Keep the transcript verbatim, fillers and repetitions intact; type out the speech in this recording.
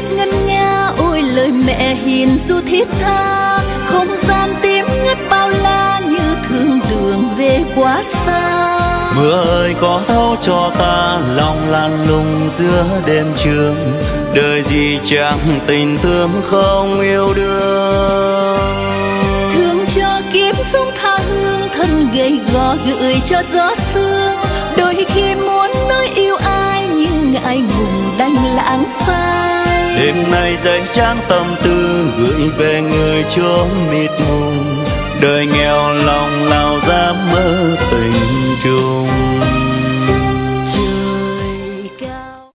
ngân nga ôi lời mẹ hiền ru thiết tha, không gian tím ngất bao la như thương đường về quá xa. Mưa ơi có thấu cho ta lòng lan lùng giữa đêm trường, đời gì chẳng tình thương không yêu đương. Thương cho kiếp sống tha hương thân gầy gò gửi cho gió sương, đôi khi muốn nói yêu ai nhưng ngại ngùng đành lãng phai. Đêm nay dành tráng tâm tư gửi về người chốn mịt mùng, đời nghèo lòng lao ra mơ tình chung.